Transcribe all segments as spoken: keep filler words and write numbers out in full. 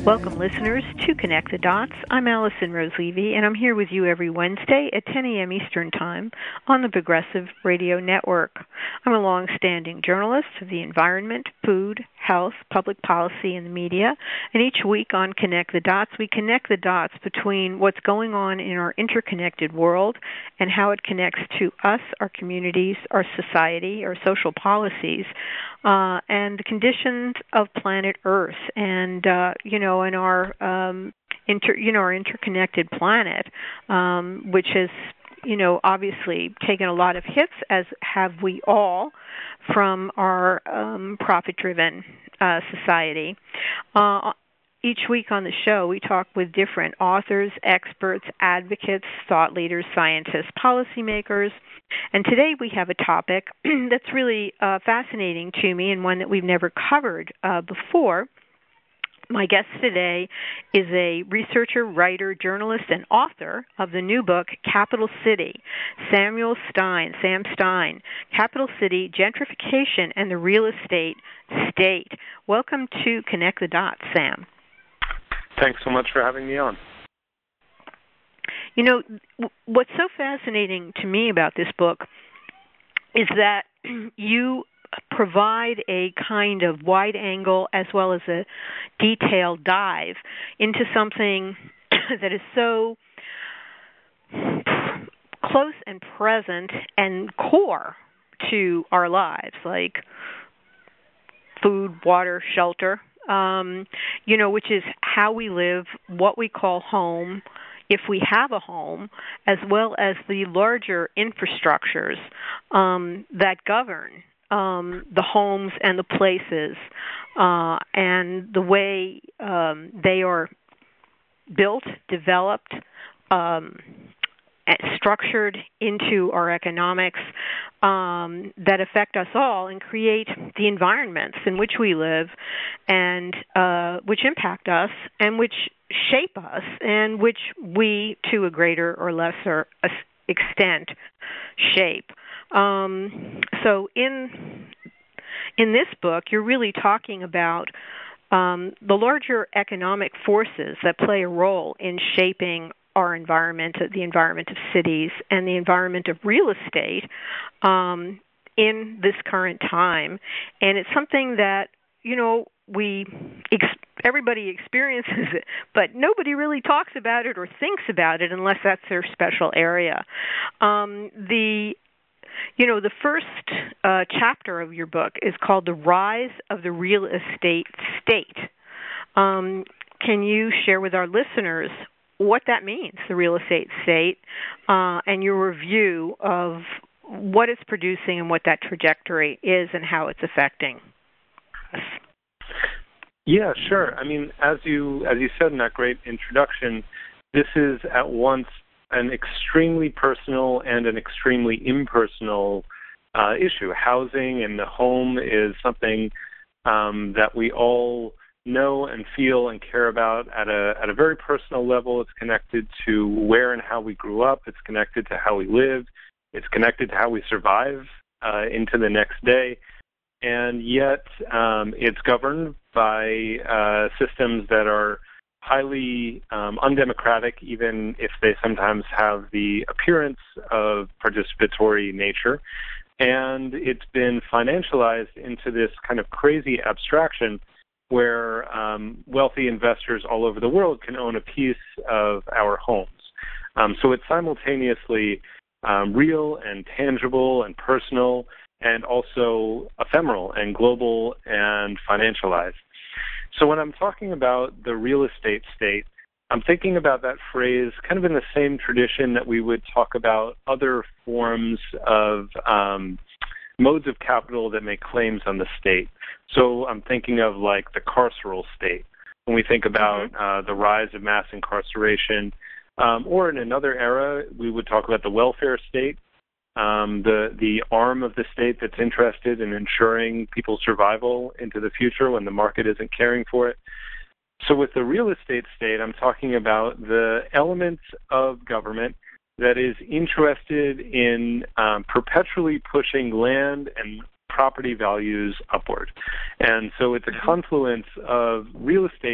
Welcome, listeners, to Connect the Dots. I'm Allison Rose Levy, and I'm here with you every Wednesday at ten a.m. Eastern Time on the Progressive Radio Network. I'm a long-standing journalist of the environment, food, health, public policy, and the media, and each week on Connect the Dots, we connect the dots between what's going on in our interconnected world and how it connects to us, our communities, our society, our social policies, uh, and the conditions of planet Earth. And, uh, you know, in our, um, inter, you know, our interconnected planet, um, which has, you know, obviously taken a lot of hits, as have we all, from our um, profit-driven uh, society. Uh, each week on the show, we talk with different authors, experts, advocates, thought leaders, scientists, policymakers. And today we have a topic that's really uh, fascinating to me and one that we've never covered uh, before. My guest today is a researcher, writer, journalist, and author of the new book, Capital City, Samuel Stein, Sam Stein, Capital City, Gentrification and the Real Estate State. Welcome to Connect the Dots, Sam. Thanks so much for having me on. You know, what's so fascinating to me about this book is that you provide a kind of wide angle as well as a detailed dive into something that is so close and present and core to our lives, like food, water, shelter, um, you know, which is how we live, what we call home, if we have a home, as well as the larger infrastructures um, that govern Um, the homes and the places uh, and the way um, they are built, developed, um, structured into our economics um, that affect us all and create the environments in which we live and uh, which impact us and which shape us and which we, to a greater or lesser extent, shape. Um, so in in this book, you're really talking about um, the larger economic forces that play a role in shaping our environment, the environment of cities, and the environment of real estate um, in this current time. And it's something that, you know, we ex- everybody experiences it, but nobody really talks about it or thinks about it unless that's their special area. Um, the You know, the first uh, chapter of your book is called The Rise of the Real Estate State. Um, can you share with our listeners what that means, the real estate state, uh, and your review of what it's producing and what that trajectory is and how it's affecting us? Yeah, sure. I mean, as you as you said in that great introduction, this is at once an extremely personal and an extremely impersonal uh, issue. Housing and the home is something um, that we all know and feel and care about at a at a very personal level. It's connected to where and how we grew up. It's connected to how we live. It's connected to how we survive uh, into the next day. And yet um, it's governed by uh, systems that are highly um, undemocratic, even if they sometimes have the appearance of participatory nature. And it's been financialized into this kind of crazy abstraction where um, wealthy investors all over the world can own a piece of our homes. Um, so it's simultaneously um, real and tangible and personal and also ephemeral and global and financialized. So when I'm talking about the real estate state, I'm thinking about that phrase kind of in the same tradition that we would talk about other forms of um, modes of capital that make claims on the state. So I'm thinking of like the carceral state when we think about mm-hmm. uh, the rise of mass incarceration. Um, or in another era, we would talk about the welfare state, um, the the arm of the state that's interested in ensuring people's survival into the future when the market isn't caring for it. So with the real estate state, I'm talking about the elements of government that is interested in um, perpetually pushing land and property values upward. And so it's a confluence of real estate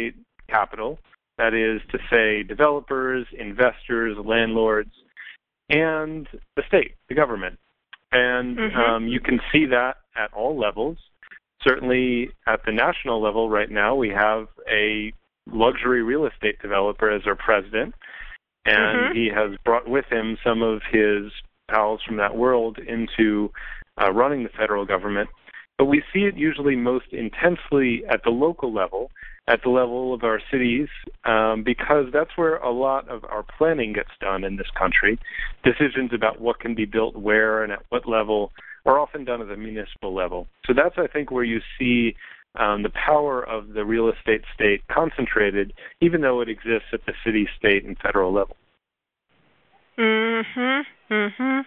capital, that is to say developers, investors, landlords, and the state, the government. And mm-hmm. um, you can see that at all levels. Certainly at the national level right now, we have a luxury real estate developer as our president, and mm-hmm. he has brought with him some of his pals from that world into uh, running the federal government. But we see it usually most intensely at the local level, at the level of our cities, um, because that's where a lot of our planning gets done in this country. Decisions about what can be built where and at what level are often done at the municipal level. So that's, I think, where you see um, the power of the real estate state concentrated, even though it exists at the city, state, and federal level. Mm-hmm. Mm-hmm.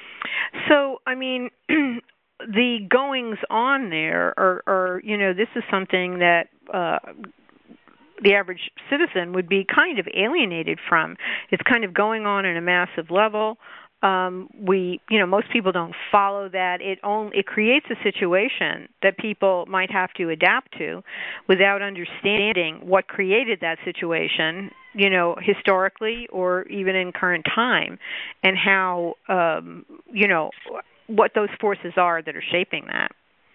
So, I mean, the goings on there are, are, you know, this is something that uh, the average citizen would be kind of alienated from. It's kind of going on in a massive level. Um, we, you know, most people don't follow that. It only it creates a situation that people might have to adapt to without understanding what created that situation, you know, historically or even in current time, and how, um, you know, what those forces are that are shaping that.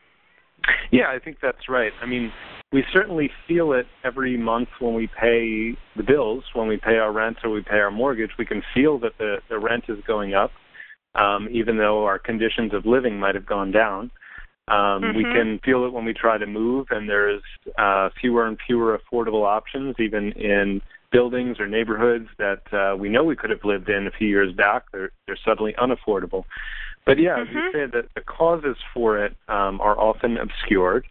Yeah, I think that's right. I mean, we certainly feel it every month when we pay the bills, when we pay our rent or we pay our mortgage. We can feel that the, the rent is going up, um, even though our conditions of living might have gone down. Um, mm-hmm. We can feel it when we try to move, and there's uh, fewer and fewer affordable options, even in buildings or neighborhoods that uh, we know we could have lived in a few years back. They're, they're suddenly unaffordable. But yeah, mm-hmm. as you say, that the causes for it um, are often obscured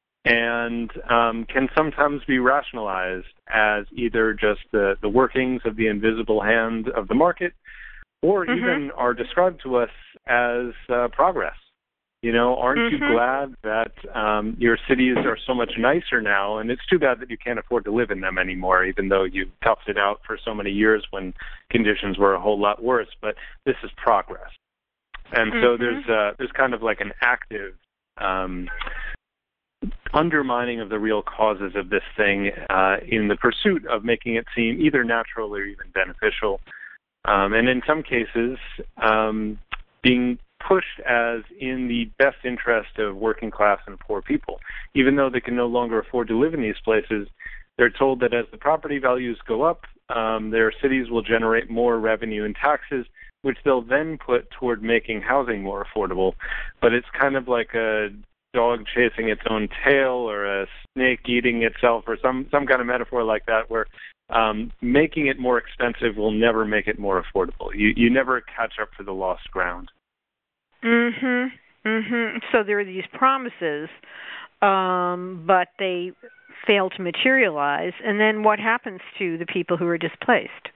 and um, can sometimes be rationalized as either just the, the workings of the invisible hand of the market, or mm-hmm. even are described to us as uh, progress. You know, aren't mm-hmm. you glad that um, your cities are so much nicer now? And it's too bad that you can't afford to live in them anymore, even though you toughed it out for so many years when conditions were a whole lot worse. But this is progress. And so mm-hmm. there's uh, there's kind of like an active um, undermining of the real causes of this thing uh, in the pursuit of making it seem either natural or even beneficial. Um, and in some cases, um, being pushed as in the best interest of working class and poor people. Even though they can no longer afford to live in these places, they're told that as the property values go up, um, their cities will generate more revenue and taxes, which they'll then put toward making housing more affordable. But it's kind of like a dog chasing its own tail or a snake eating itself or some, some kind of metaphor like that, where um, making it more expensive will never make it more affordable. You, you never catch up to the lost ground. Mhm. Mhm. So there are these promises, um, but they fail to materialize. And then what happens to the people who are displaced?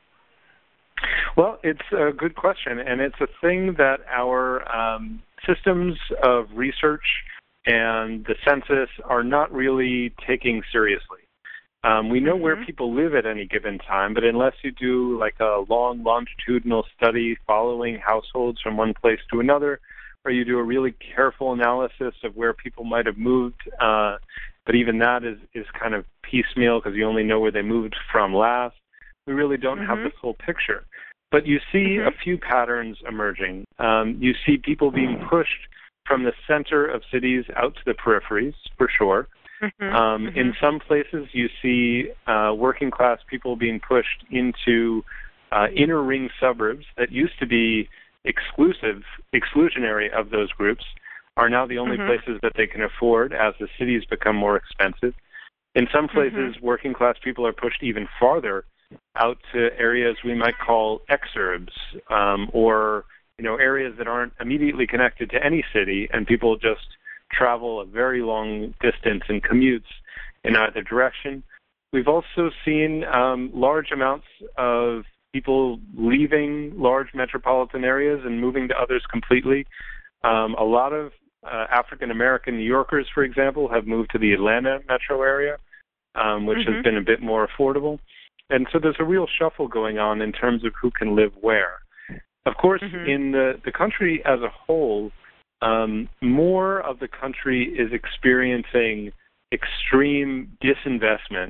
Well, it's a good question, and it's a thing that our um, systems of research and the census are not really taking seriously. Um, we know mm-hmm. where people live at any given time, but unless you do like a long longitudinal study following households from one place to another, or you do a really careful analysis of where people might have moved, uh, but even that is, is kind of piecemeal because you only know where they moved from last. We really don't mm-hmm. have the full picture. But you see mm-hmm. a few patterns emerging. Um, you see people being pushed from the center of cities out to the peripheries, for sure. Mm-hmm. Um, mm-hmm. In some places, you see uh, working class people being pushed into uh, inner ring suburbs that used to be exclusive, exclusionary of those groups, are now the only mm-hmm. places that they can afford as the cities become more expensive. In some places, mm-hmm. working class people are pushed even farther out to areas we might call exurbs, um, or you know areas that aren't immediately connected to any city, and people just travel a very long distance and commutes in either direction. We've also seen um, large amounts of people leaving large metropolitan areas and moving to others completely. Um, a lot of uh, African-American New Yorkers, for example, have moved to the Atlanta metro area, um, which mm-hmm. has been a bit more affordable. And so there's a real shuffle going on in terms of who can live where. Of course, mm-hmm. in the, the country as a whole, um, more of the country is experiencing extreme disinvestment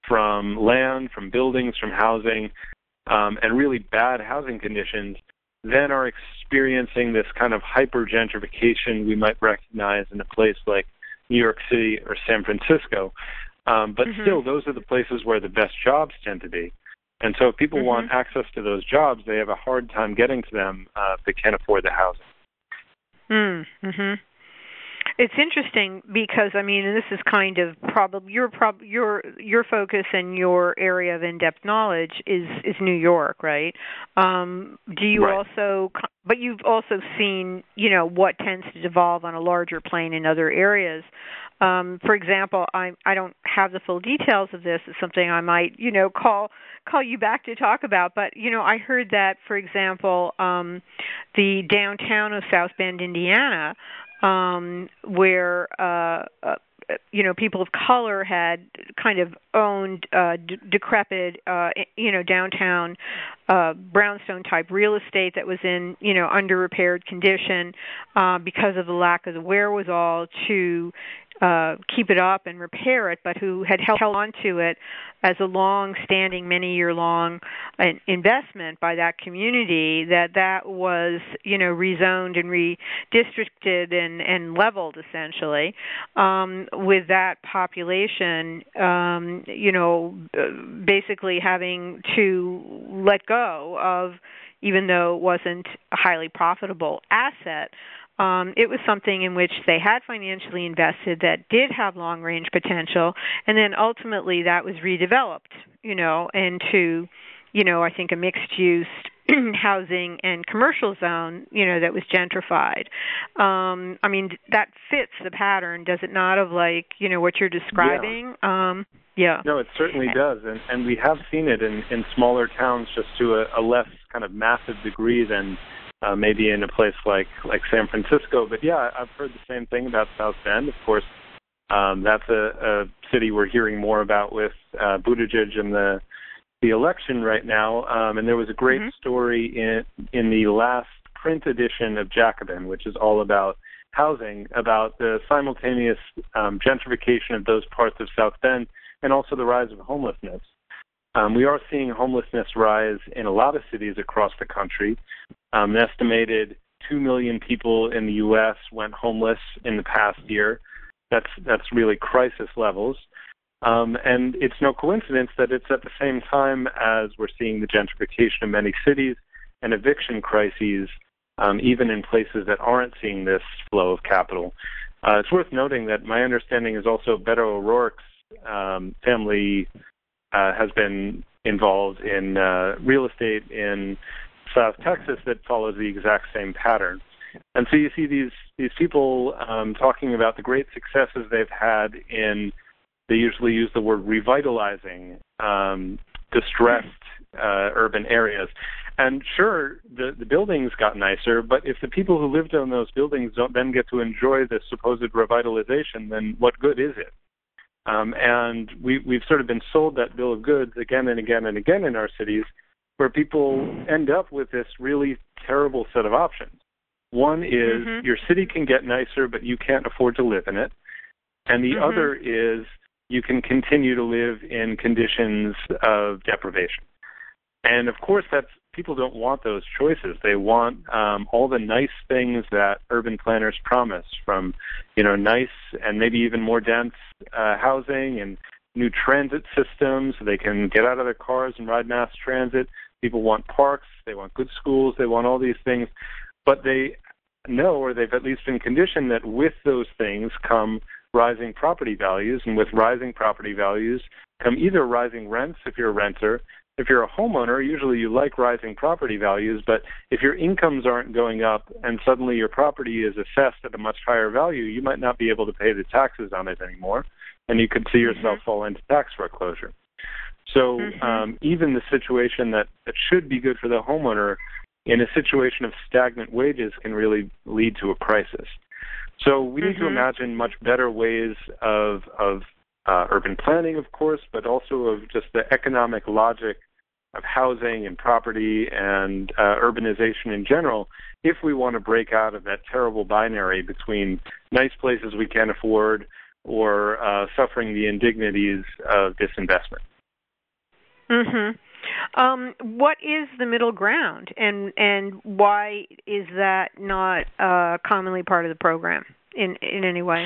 from land, from buildings, from housing, um, and really bad housing conditions, then are experiencing this kind of hyper-gentrification we might recognize in a place like New York City or San Francisco. Um, but mm-hmm. still, those are the places where the best jobs tend to be. And so if people mm-hmm. want access to those jobs, they have a hard time getting to them uh, if they can't afford the housing. Mm-hmm. It's interesting because, I mean, and this is kind of probably your prob- your your focus and your area of in-depth knowledge is, is New York, right? Um, do you right. also, but you've also seen, you know, what tends to devolve on a larger plane in other areas. Um, for example, I I don't have the full details of this. It's something I might, you know, call call you back to talk about. But, you know, I heard that, for example, um, the downtown of South Bend, Indiana, um, where, uh, uh, you know, people of color had kind of owned uh, d- decrepit, uh, you know, downtown uh, brownstone-type real estate that was in, you know, under-repaired condition uh, because of the lack of the wherewithal to uh, keep it up and repair it, but who had held on to it as a long-standing, many-year-long investment by that community, that that was, you know, rezoned and redistricted and, and leveled, essentially. Um, with that population, um, you know, basically having to let go of, even though it wasn't a highly profitable asset, Um, it was something in which they had financially invested that did have long-range potential, and then ultimately that was redeveloped, you know, into, you know, I think a mixed-use housing and commercial zone, you know, that was gentrified. Um, I mean, that fits the pattern, does it not, of like, you know, what you're describing? Yeah. Um, yeah. No, it certainly does, and, and we have seen it in, in smaller towns just to a, a less kind of massive degree than Uh, maybe in a place like, like San Francisco. But yeah, I've heard the same thing about South Bend. Of course, um, that's a, a city we're hearing more about with uh, Buttigieg and the the election right now. Um, and there was a great mm-hmm. story in in the last print edition of Jacobin, which is all about housing, about the simultaneous um, gentrification of those parts of South Bend and also the rise of homelessness. Um, we are seeing homelessness rise in a lot of cities across the country. Um, an estimated two million people in the U S went homeless in the past year. That's that's really crisis levels. Um, and it's no coincidence that it's at the same time as we're seeing the gentrification of many cities and eviction crises, um, even in places that aren't seeing this flow of capital. Uh, it's worth noting that my understanding is also Beto O'Rourke's um, family uh, has been involved in uh, real estate in South Texas that follows the exact same pattern. And so you see these these people um, talking about the great successes they've had in, they usually use the word revitalizing um, distressed uh, urban areas. And sure, the, the buildings got nicer, but if the people who lived in those buildings don't then get to enjoy the supposed revitalization, then what good is it? Um, and we, we've sort of been sold that bill of goods again and again and again in our cities, where people end up with this really terrible set of options. One is mm-hmm. your city can get nicer, but you can't afford to live in it. And the mm-hmm. other is you can continue to live in conditions of deprivation. And of course, that's people don't want those choices. They want um, all the nice things that urban planners promise, from, you know, nice and maybe even more dense uh, housing and new transit systems so they can get out of their cars and ride mass transit. People want parks, they want good schools, they want all these things. But they know, or they've at least been conditioned, that with those things come rising property values, and with rising property values come either rising rents if you're a renter. If you're a homeowner, usually you like rising property values, but if your incomes aren't going up and suddenly your property is assessed at a much higher value, you might not be able to pay the taxes on it anymore, and you could see yourself mm-hmm. fall into tax foreclosure. So mm-hmm. um, even the situation that, that should be good for the homeowner, in a situation of stagnant wages, can really lead to a crisis. So we mm-hmm. need to imagine much better ways of, of uh, urban planning, of course, but also of just the economic logic of housing and property and uh, urbanization in general, if we want to break out of that terrible binary between nice places we can't afford or uh, suffering the indignities of disinvestment. Mhm. Um, what is the middle ground, and and why is that not uh, commonly part of the program in in any way?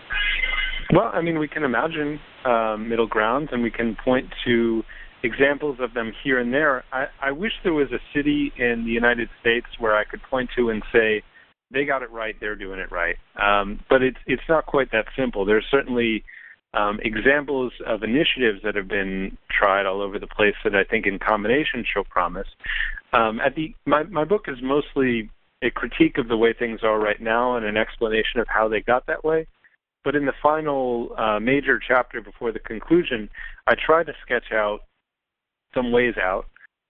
Well, I mean, we can imagine uh, middle grounds, and we can point to examples of them here and there. I, I wish there was a city in the United States where I could point to and say, they got it right, they're doing it right. Um, but it's it's not quite that simple. There's certainly um, examples of initiatives that have been tried all over the place that I think in combination show promise. Um, at the my, my book is mostly a critique of the way things are right now and an explanation of how they got that way. But in the final uh, major chapter before the conclusion, I try to sketch out some ways out.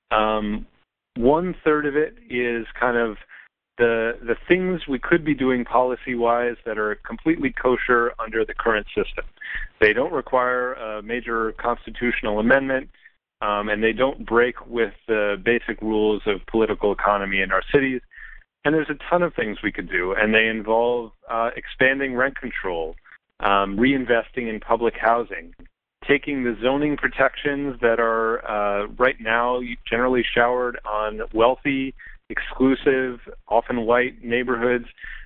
Um, one third of it is kind of the the things we could be doing policy-wise that are completely kosher under the current system. They don't require a major constitutional amendment, um, and they don't break with the basic rules of political economy in our cities. And there's a ton of things we could do, and they involve uh, expanding rent control, um, reinvesting in public housing, taking the zoning protections that are uh, right now generally showered on wealthy, exclusive, often white neighborhoods,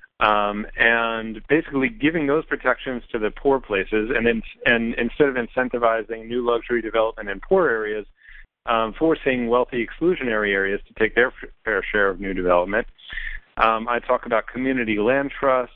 um, and basically giving those protections to the poor places, and, in, and instead of incentivizing new luxury development in poor areas, um, forcing wealthy exclusionary areas to take their f- fair share of new development. Um, I talk about community land trusts,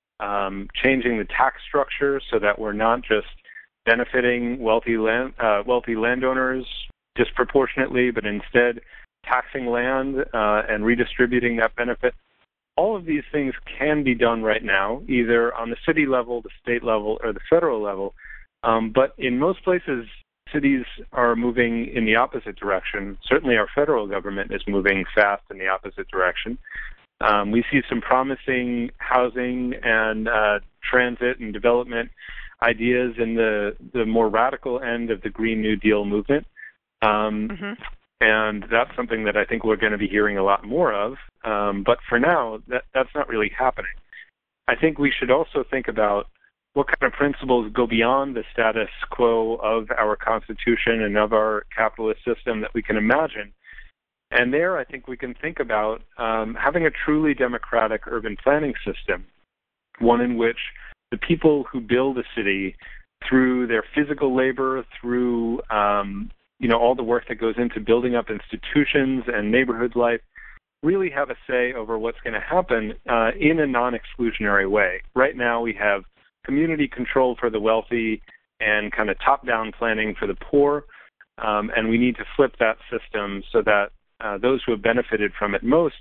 um, changing the tax structure so that we're not just benefiting wealthy land, uh, wealthy landowners disproportionately, but instead taxing land uh, and redistributing that benefit. All of these things can be done right now, either on the city level, the state level, or the federal level. Um, but in most places, cities are moving in the opposite direction. Certainly our federal government is moving fast in the opposite direction. Um, we see some promising housing and uh, transit and development ideas in the, the more radical end of the Green New Deal movement. Um, mm-hmm. And that's something that I think we're going to be hearing a lot more of. Um, but for now, that, that's not really happening. I think we should also think about what kind of principles go beyond the status quo of our Constitution and of our capitalist system that we can imagine. And there, I think we can think about um, having a truly democratic urban planning system, one in which the people who build a city, through their physical labor, through um, you know all the work that goes into building up institutions and neighborhood life, really have a say over what's going to happen uh, in a non-exclusionary way. Right now, we have community control for the wealthy and kind of top-down planning for the poor, um, and we need to flip that system so that Uh, those who have benefited from it most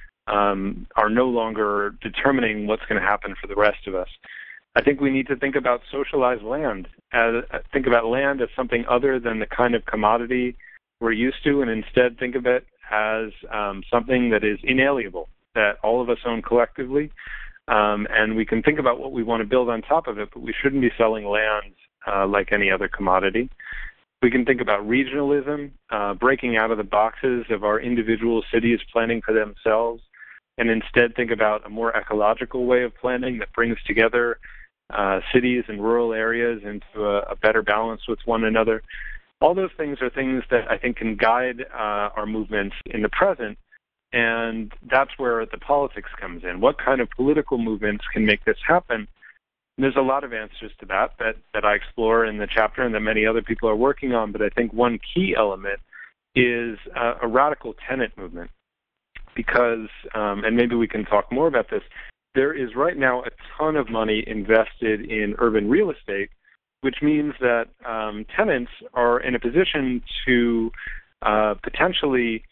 um, are no longer determining what's going to happen for the rest of us. I think we need to think about socialized land, as, think about land as something other than the kind of commodity we're used to, and instead think of it as um, something that is inalienable, that all of us own collectively. Um, and we can think about what we want to build on top of it, but we shouldn't be selling land uh, like any other commodity. We can think about regionalism, uh, breaking out of the boxes of our individual cities planning for themselves, and instead think about a more ecological way of planning that brings together uh, cities and rural areas into a, a better balance with one another. All those things are things that I think can guide uh, our movements in the present, and that's where the politics comes in. What kind of political movements can make this happen? There's a lot of answers to that, that that I explore in the chapter and that many other people are working on, but I think one key element is uh, a radical tenant movement because, um, and maybe we can talk more about this, there is right now a ton of money invested in urban real estate, which means that um, tenants are in a position to uh, potentially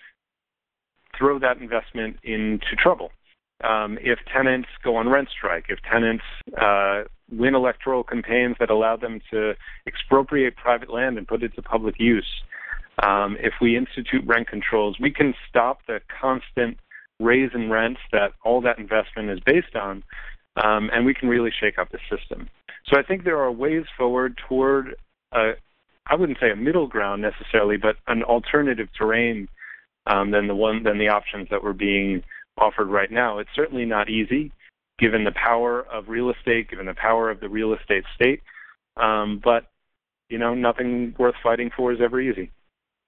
throw that investment into trouble. Um, if tenants go on rent strike, if tenants uh, win electoral campaigns that allow them to expropriate private land and put it to public use, um, if we institute rent controls, we can stop the constant raise in rents that all that investment is based on, um, and we can really shake up the system. So I think there are ways forward toward, a, I wouldn't say a middle ground necessarily, but an alternative terrain um, than the one than the options that were being offered right now. It's certainly not easy, given the power of real estate, given the power of the real estate state. Um, but, you know, nothing worth fighting for is ever easy.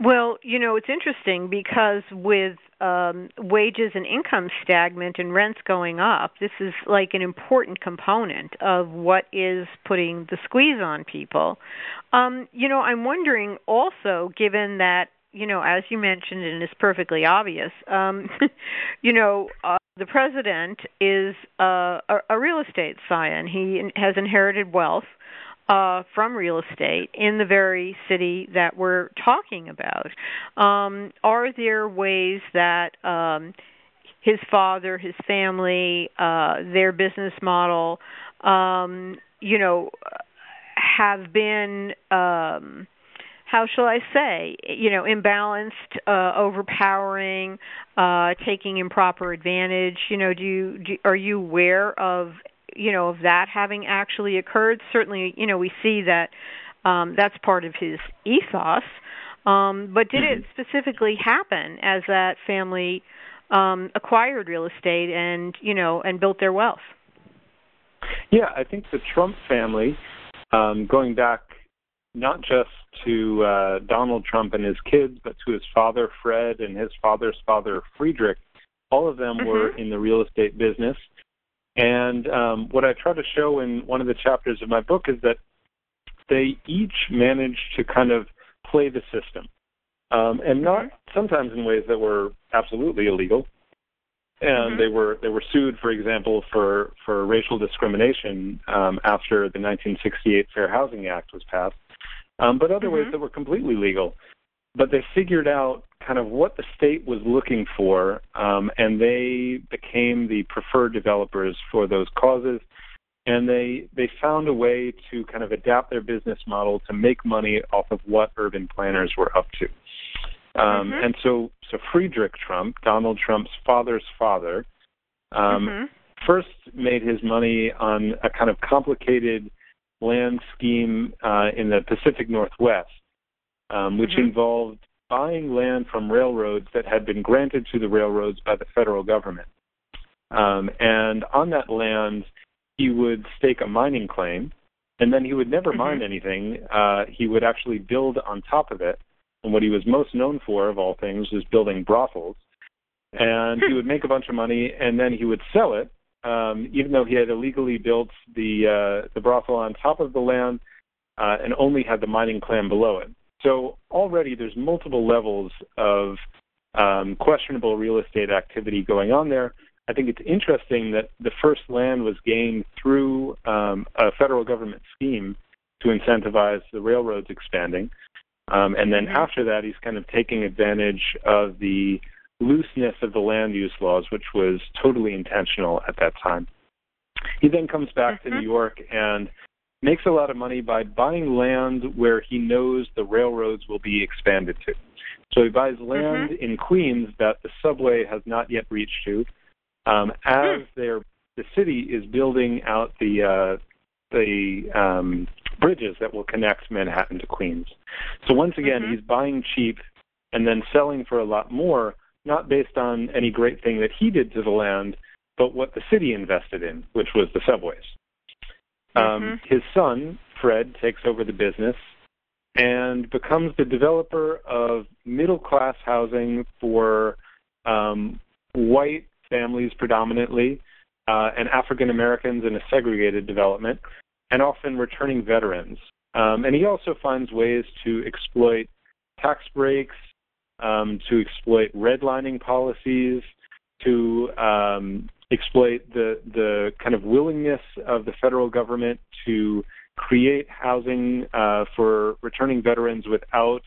Well, you know, it's interesting because with um, wages and income stagnant and rents going up, this is like an important component of what is putting the squeeze on people. Um, you know, I'm wondering also, given that, you know, as you mentioned, and it's perfectly obvious, um, you know, uh, the president is uh, a, a real estate scion. He has inherited wealth uh, from real estate in the very city that we're talking about. Um, are there ways that um, his father, his family, uh, their business model, um, you know, have been, um, how shall I say, you know, imbalanced, uh, overpowering, uh, taking improper advantage? You know, do you do, are you aware of, you know, of that having actually occurred? Certainly, you know, we see that um, that's part of his ethos. Um, but did it specifically happen as that family um, acquired real estate and, you know, and built their wealth? Yeah, I think the Trump family, um, going back not just to uh, Donald Trump and his kids, but to his father, Fred, and his father's father, Friedrich, all of them mm-hmm. were in the real estate business. And um, what I try to show in one of the chapters of my book is that they each managed to kind of play the system, um, and not sometimes in ways that were absolutely illegal. And mm-hmm. they were they were sued, for example, for, for racial discrimination um, after the nineteen sixty-eight Fair Housing Act was passed, um, but other mm-hmm. ways that were completely legal. But they figured out kind of what the state was looking for, um, and they became the preferred developers for those causes. And they they found a way to kind of adapt their business model to make money off of what urban planners were up to. Um, mm-hmm. And so, so Friedrich Trump, Donald Trump's father's father, um, mm-hmm. first made his money on a kind of complicated land scheme uh, in the Pacific Northwest, um, which mm-hmm. involved buying land from railroads that had been granted to the railroads by the federal government. Um, and on that land, he would stake a mining claim, and then he would never mm-hmm. mine anything. Uh, he would actually build on top of it. And what he was most known for, of all things, was building brothels. And he would make a bunch of money, and then he would sell it, um, even though he had illegally built the uh, the brothel on top of the land uh, and only had the mining claim below it. So already there's multiple levels of um, questionable real estate activity going on there. I think it's interesting that the first land was gained through um, a federal government scheme to incentivize the railroads expanding. Um, and then after that, he's kind of taking advantage of the looseness of the land use laws, which was totally intentional at that time. He then comes back mm-hmm. to New York and makes a lot of money by buying land where he knows the railroads will be expanded to. So he buys land mm-hmm. in Queens that the subway has not yet reached to. Um, as their, the city is building out the uh, the um, bridges that will connect Manhattan to Queens. So once again, mm-hmm. he's buying cheap and then selling for a lot more, not based on any great thing that he did to the land, but what the city invested in, which was the subways. Mm-hmm. Um, his son, Fred, takes over the business and becomes the developer of middle-class housing for um, white families predominantly, uh, and African Americans in a segregated development, and often returning veterans. Um, and he also finds ways to exploit tax breaks, um, to exploit redlining policies, to um, exploit the the kind of willingness of the federal government to create housing uh, for returning veterans without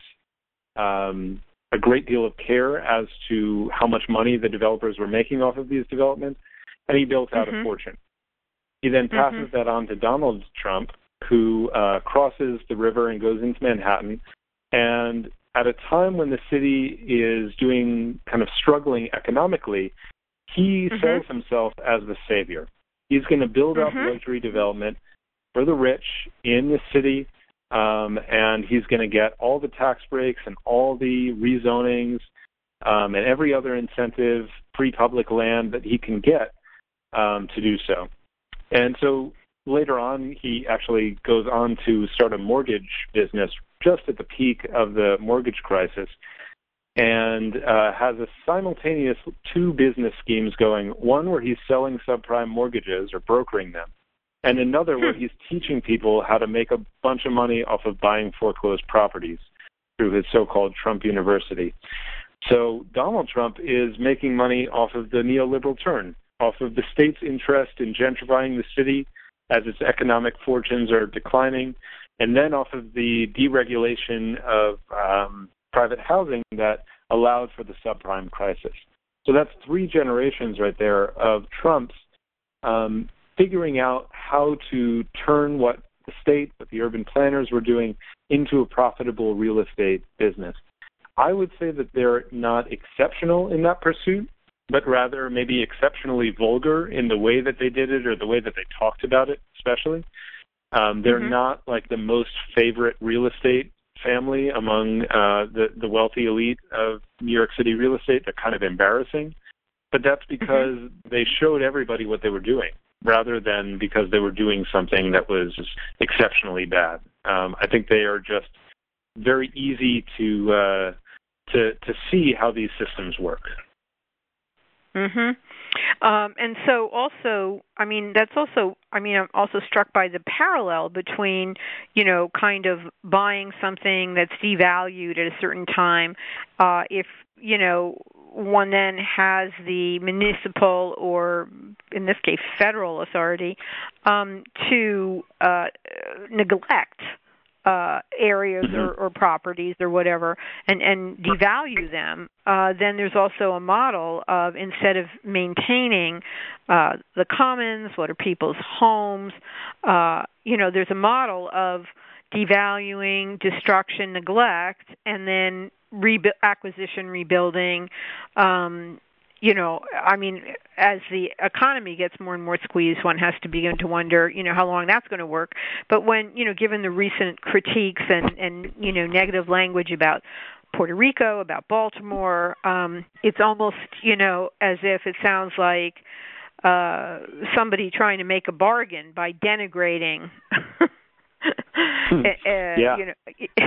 um, a great deal of care as to how much money the developers were making off of these developments, and he built out mm-hmm. a fortune. He then passes mm-hmm. that on to Donald Trump, who uh, crosses the river and goes into Manhattan. And at a time when the city is doing kind of struggling economically, he mm-hmm. sells himself as the savior. He's going to build mm-hmm. up luxury development for the rich in the city, um, and he's going to get all the tax breaks and all the rezonings um, and every other incentive, free public land that he can get um, to do so. And so later on, he actually goes on to start a mortgage business just at the peak of the mortgage crisis, and uh, has a simultaneous two business schemes going, one where he's selling subprime mortgages or brokering them, and another where he's teaching people how to make a bunch of money off of buying foreclosed properties through his so-called Trump University. So Donald Trump is making money off of the neoliberal turn, off of the state's interest in gentrifying the city as its economic fortunes are declining, and then off of the deregulation of um, private housing that allowed for the subprime crisis. So that's three generations right there of Trump's um, figuring out how to turn what the state, what the urban planners were doing, into a profitable real estate business. I would say that they're not exceptional in that pursuit, but rather maybe exceptionally vulgar in the way that they did it or the way that they talked about it, especially. Um, they're mm-hmm. not like the most favorite real estate family among uh, the, the wealthy elite of New York City real estate. They're kind of embarrassing, but that's because mm-hmm. they showed everybody what they were doing rather than because they were doing something that was exceptionally bad. Um, I think they are just very easy to uh, to to see how these systems work. Mhm. Um, and so also, I mean, that's also, I mean, I'm also struck by the parallel between, you know, kind of buying something that's devalued at a certain time. Uh, if, you know, one then has the municipal or, in this case, federal authority um, to uh, neglect Uh, areas or, or properties or whatever, and, and devalue them, uh, then there's also a model of, instead of maintaining uh, the commons, what are people's homes, uh, you know, there's a model of devaluing, destruction, neglect, and then rebu- acquisition, rebuilding. Um, you know, I mean, as the economy gets more and more squeezed, one has to begin to wonder, you know, how long that's going to work. But when, you know, given the recent critiques and, and you know, negative language about Puerto Rico, about Baltimore, um, it's almost, you know, as if it sounds like uh, somebody trying to make a bargain by denigrating, hmm. uh, yeah. you know,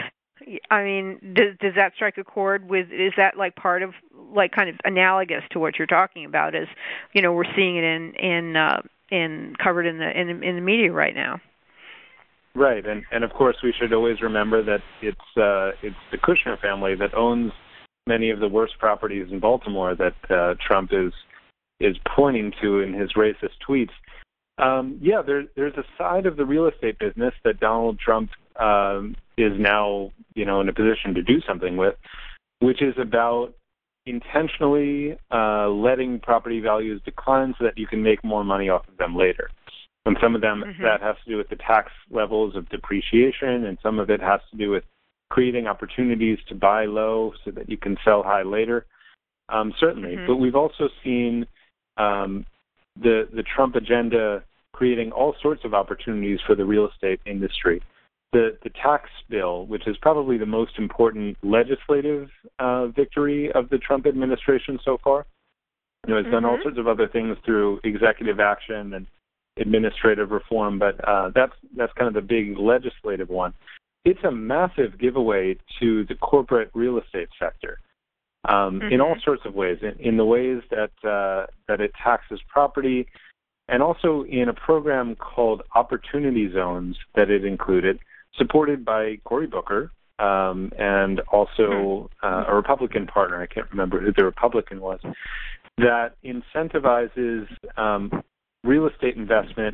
I mean, does does that strike a chord with? Is that like part of, like, kind of analogous to what you're talking about? As you know, we're seeing it in in uh, in covered in the in, in the media right now. Right, and and of course we should always remember that it's uh, it's the Kushner family that owns many of the worst properties in Baltimore that uh, Trump is is pointing to in his racist tweets. Um, yeah, there, there's a side of the real estate business that Donald Trump um, is now, you know, in a position to do something with, which is about intentionally uh, letting property values decline so that you can make more money off of them later. And some of them, mm-hmm. that has to do with the tax levels of depreciation, and some of it has to do with creating opportunities to buy low so that you can sell high later. Um, certainly, mm-hmm. but we've also seen um, the the Trump agenda creating all sorts of opportunities for the real estate industry. The the tax bill, which is probably the most important legislative uh, victory of the Trump administration so far, you know, has mm-hmm. done all sorts of other things through executive action and administrative reform, but uh, that's that's kind of the big legislative one. It's a massive giveaway to the corporate real estate sector um, mm-hmm. in all sorts of ways, in, in the ways that uh, that it taxes property, and also in a program called Opportunity Zones that it included, supported by Cory Booker um, and also uh, a Republican partner, I can't remember who the Republican was, that incentivizes um, real estate investment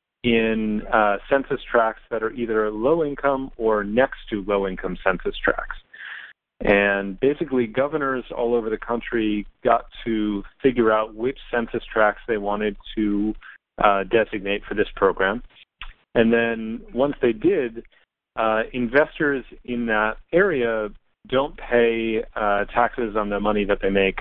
in uh, census tracts that are either low income or next to low income census tracts. And basically, governors all over the country got to figure out which census tracts they wanted to uh, designate for this program. And then once they did, uh, investors in that area don't pay uh, taxes on the money that they make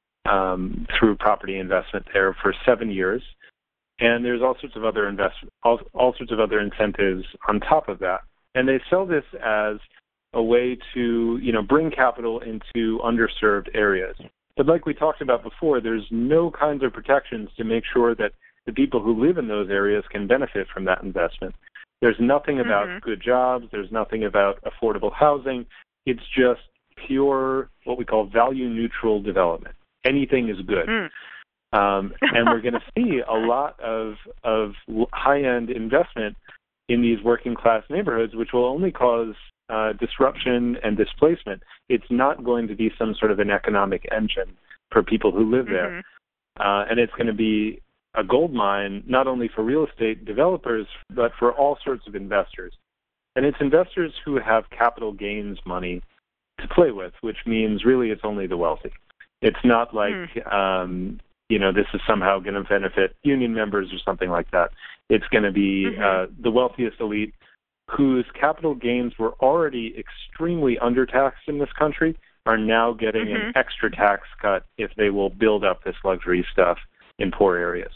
um, through property investment there for seven years. And there's all sorts of other invest all, all sorts of other incentives on top of that. And they sell this as a way to, you know, bring capital into underserved areas. But like we talked about before, there's no kinds of protections to make sure that the people who live in those areas can benefit from that investment. There's nothing about mm-hmm. good jobs. There's nothing about affordable housing. It's just pure, what we call value-neutral development. Anything is good. Mm. Um, and we're going to see a lot of, of high-end investment in these working-class neighborhoods, which will only cause uh, disruption and displacement. It's not going to be some sort of an economic engine for people who live there. Mm-hmm. Uh, and it's going to be a gold mine, not only for real estate developers, but for all sorts of investors. And it's investors who have capital gains money to play with, which means really it's only the wealthy. It's not like, mm. um, you know, this is somehow going to benefit union members or something like that. It's going to be mm-hmm. uh, the wealthiest elite whose capital gains were already extremely undertaxed in this country are now getting mm-hmm. an extra tax cut if they will build up this luxury stuff in poor areas.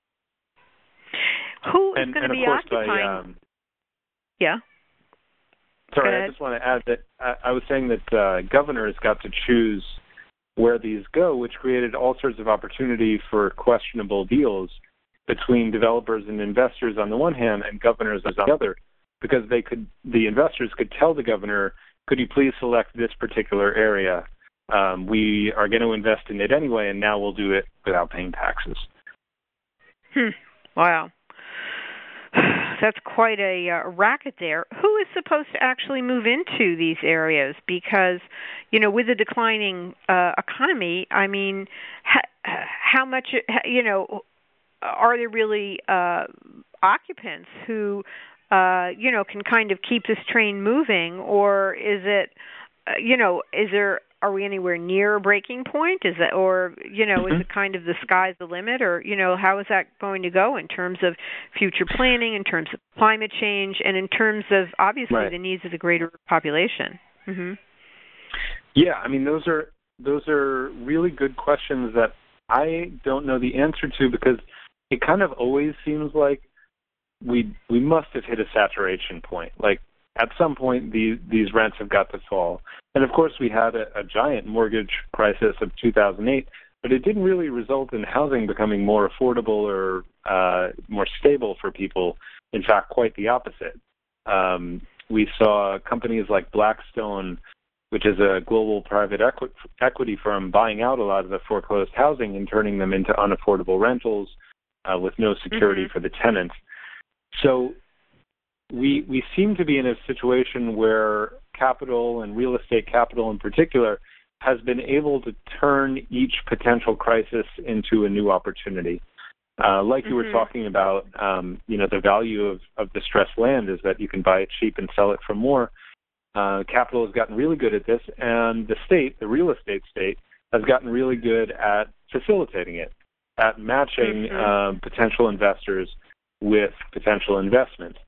Who is and, going to and be course occupying? By, um, yeah. Sorry, I just want to add that I, I was saying that uh, governors got to choose where these go, which created all sorts of opportunity for questionable deals between developers and investors on the one hand and governors on the other, because they could, the investors could tell the governor, could you please select this particular area? Um, we are going to invest in it anyway, and now we'll do it without paying taxes. Hmm. Wow. That's quite a uh, racket there. Who is supposed to actually move into these areas? Because, you know, with the declining uh, economy, I mean, ha- how much, you know, are there really uh, occupants who, uh, you know, can kind of keep this train moving? Or is it, uh, you know, is there, are we anywhere near a breaking point? Is that, or, you know, mm-hmm. is it kind of the sky's the limit? Or, you know, how is that going to go in terms of future planning, in terms of climate change, and in terms of, obviously, right. the needs of the greater population? Mm-hmm. Yeah, I mean, those are those are really good questions that I don't know the answer to, because it kind of always seems like we we must have hit a saturation point. Like, at some point, the, these rents have got to fall. And, of course, we had a, a giant mortgage crisis of two thousand eight, but it didn't really result in housing becoming more affordable or uh, more stable for people. In fact, quite the opposite. Um, we saw companies like Blackstone, which is a global private equi- equity firm, buying out a lot of the foreclosed housing and turning them into unaffordable rentals uh, with no security mm-hmm. for the tenants. So we we seem to be in a situation where capital, and real estate capital in particular, has been able to turn each potential crisis into a new opportunity. Uh, like mm-hmm. you were talking about, um, you know, the value of, of distressed land is that you can buy it cheap and sell it for more. Uh, capital has gotten really good at this, and the state, the real estate state, has gotten really good at facilitating it, at matching mm-hmm. uh, potential investors with potential investment.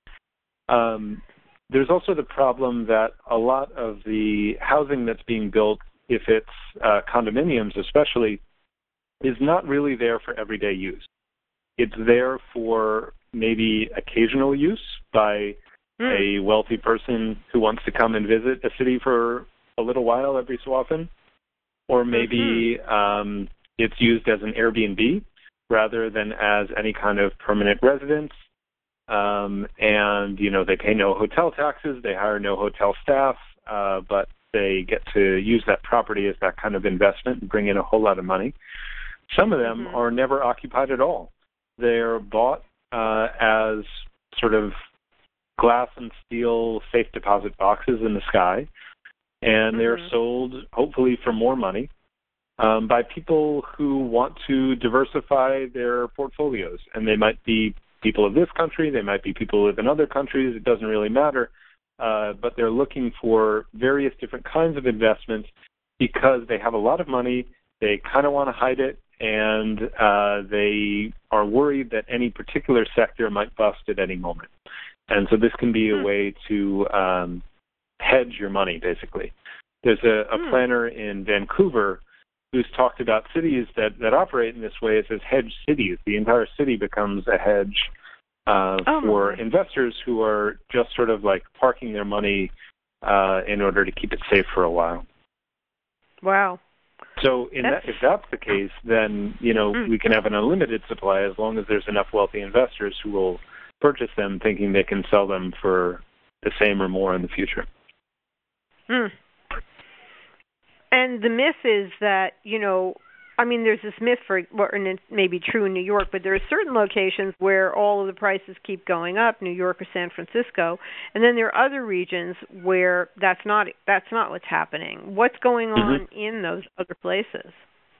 Um, there's also the problem that a lot of the housing that's being built, if it's uh, condominiums especially, is not really there for everyday use. It's there for maybe occasional use by mm. a wealthy person who wants to come and visit a city for a little while every so often. Or maybe mm-hmm. um, it's used as an Airbnb rather than as any kind of permanent residence. Um, and, you know, they pay no hotel taxes, they hire no hotel staff, uh, but they get to use that property as that kind of investment and bring in a whole lot of money. Some of them mm-hmm. are never occupied at all. They're bought uh, as sort of glass and steel safe deposit boxes in the sky, and mm-hmm. they're sold, hopefully, for more money um, by people who want to diversify their portfolios. And they might be people of this country, they might be people who live in other countries, it doesn't really matter, uh, but they're looking for various different kinds of investments because they have a lot of money, they kind of want to hide it, and uh, they are worried that any particular sector might bust at any moment. And so this can be a way to um, hedge your money, basically. There's a, a mm. planner in Vancouver who's talked about cities that, that operate in this way. It says hedge cities. The entire city becomes a hedge uh, oh, for my. investors who are just sort of like parking their money uh, in order to keep it safe for a while. Wow. So in that, if that's the case, then, you know, mm. we can have an unlimited supply as long as there's enough wealthy investors who will purchase them thinking they can sell them for the same or more in the future. Hmm. And the myth is that, you know, I mean, there's this myth for, and it may be true in New York, but there are certain locations where all of the prices keep going up, New York or San Francisco, and then there are other regions where that's not that's not what's happening. What's going on mm-hmm. in those other places?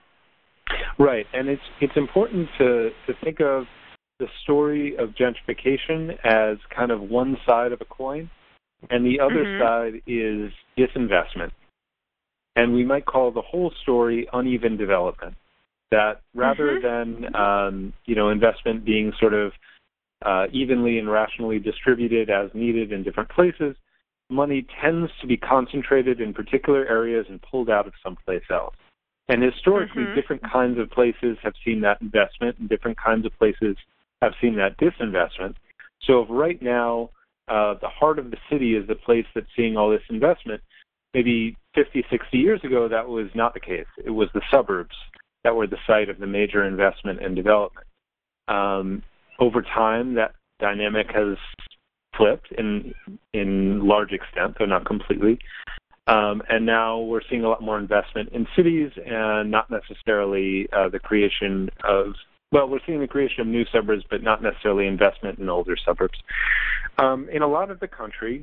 Right, and it's it's important to, to think of the story of gentrification as kind of one side of a coin, and the other mm-hmm. side is disinvestment. And we might call the whole story uneven development. That rather mm-hmm. than um, you know investment being sort of uh, evenly and rationally distributed as needed in different places, money tends to be concentrated in particular areas and pulled out of someplace else. And historically, mm-hmm. different kinds of places have seen that investment, and different kinds of places have seen that disinvestment. So if right now uh, the heart of the city is the place that's seeing all this investment, maybe fifty, sixty years ago, that was not the case. It was the suburbs that were the site of the major investment and development. Um, over time, that dynamic has flipped in in large extent, though not completely. Um, and now we're seeing a lot more investment in cities and not necessarily uh, the creation of, well, we're seeing the creation of new suburbs, but not necessarily investment in older suburbs. Um, in a lot of the country,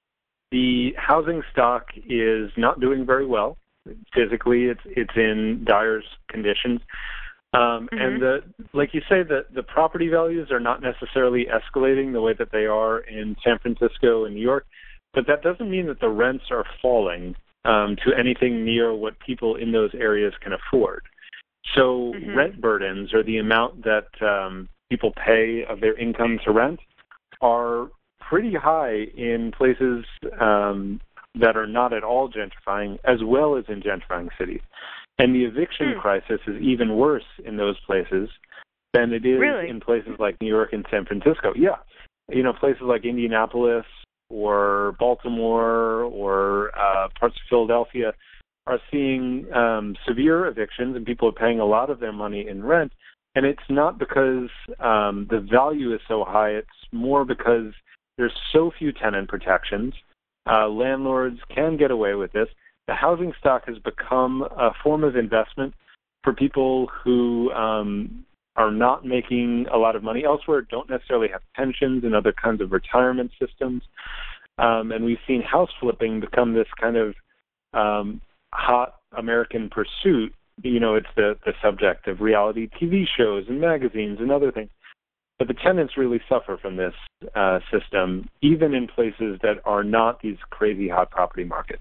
the housing stock is not doing very well. Physically, it's it's in dire conditions. Um, mm-hmm. And the, like you say, the, the property values are not necessarily escalating the way that they are in San Francisco and New York, but that doesn't mean that the rents are falling um, to anything near what people in those areas can afford. So mm-hmm. rent burdens, or the amount that um, people pay of their income to rent, are pretty high in places um, that are not at all gentrifying, as well as in gentrifying cities. And the eviction hmm. crisis is even worse in those places than it is really? in places like New York and San Francisco. Yeah. You know, places like Indianapolis or Baltimore or uh, parts of Philadelphia are seeing um, severe evictions, and people are paying a lot of their money in rent. And it's not because um, the value is so high. It's more because there's so few tenant protections. Uh, landlords can get away with this. The housing stock has become a form of investment for people who um, are not making a lot of money elsewhere, don't necessarily have pensions and other kinds of retirement systems. Um, and we've seen house flipping become this kind of um, hot American pursuit. You know, it's the, the subject of reality T V shows and magazines and other things. But the tenants really suffer from this uh, system, even in places that are not these crazy hot property markets.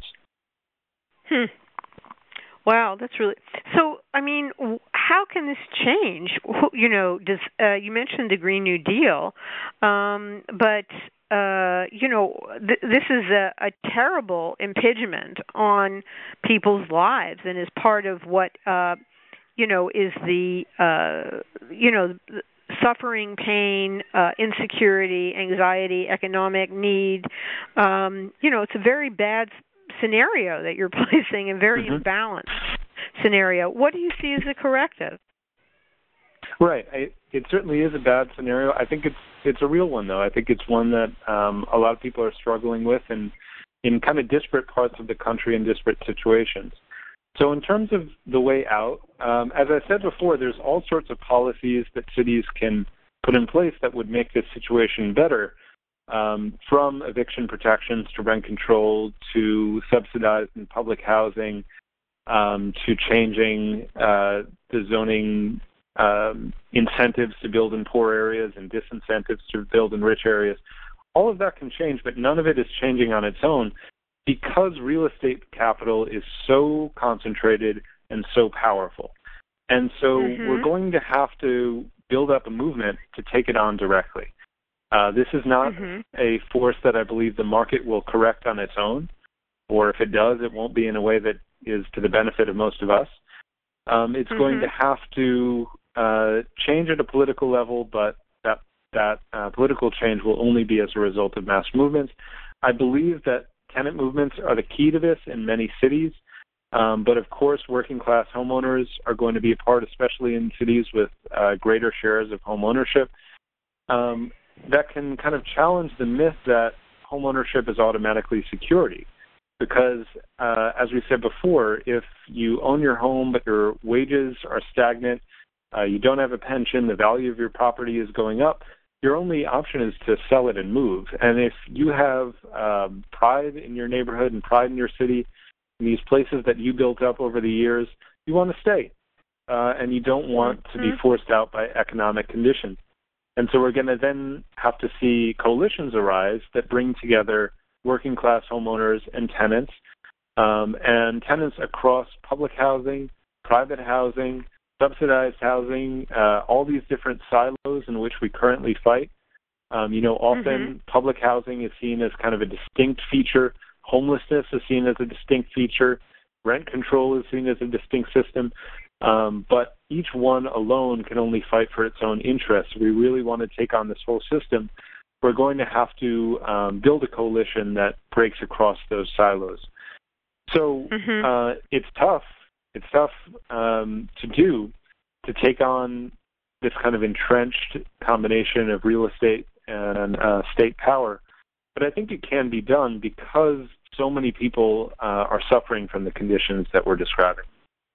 Hmm. Wow, that's really so. I mean, how can this change? You know, does uh, you mentioned the Green New Deal, um, but uh, you know, th- this is a, a terrible impingement on people's lives, and is part of what uh, you know is the uh, you know. suffering, pain, uh, insecurity, anxiety, economic need. Um, you know, it's a very bad scenario that you're placing, a very mm-hmm. imbalanced scenario. What do you see as a corrective? Right. I, it certainly is a bad scenario. I think it's it's a real one, though. I think it's one that um, a lot of people are struggling with in, in kind of disparate parts of the country and disparate situations. So in terms of the way out, um, as I said before, there's all sorts of policies that cities can put in place that would make this situation better, um, from eviction protections to rent control to subsidized and public housing, um, to changing uh, the zoning um, incentives to build in poor areas and disincentives to build in rich areas. All of that can change, but none of it is changing on its own, because real estate capital is so concentrated and so powerful. And so mm-hmm. we're going to have to build up a movement to take it on directly. Uh, this is not mm-hmm. a force that I believe the market will correct on its own, or if it does, it won't be in a way that is to the benefit of most of us. Um, it's mm-hmm. going to have to uh, change at a political level, but that, that uh, political change will only be as a result of mass movements. I believe that tenant movements are the key to this in many cities, um, but of course working class homeowners are going to be a part, especially in cities with uh, greater shares of home ownership. Um, that can kind of challenge the myth that homeownership is automatically security. Because, uh, as we said before, if you own your home but your wages are stagnant, uh, you don't have a pension, the value of your property is going up, your only option is to sell it and move. And if you have um, pride in your neighborhood and pride in your city, in these places that you built up over the years, you want to stay. Uh, and you don't want mm-hmm. to be forced out by economic conditions. And so we're going to then have to see coalitions arise that bring together working class homeowners and tenants, um, and tenants across public housing, private housing, subsidized housing, uh, all these different silos in which we currently fight. Um, you know, often mm-hmm. public housing is seen as kind of a distinct feature. Homelessness is seen as a distinct feature. Rent control is seen as a distinct system. Um, but each one alone can only fight for its own interests. We really want to take on this whole system. We're going to have to um, build a coalition that breaks across those silos. So mm-hmm. uh, it's tough. It's tough um, to do, to take on this kind of entrenched combination of real estate and uh, state power. But I think it can be done because so many people uh, are suffering from the conditions that we're describing.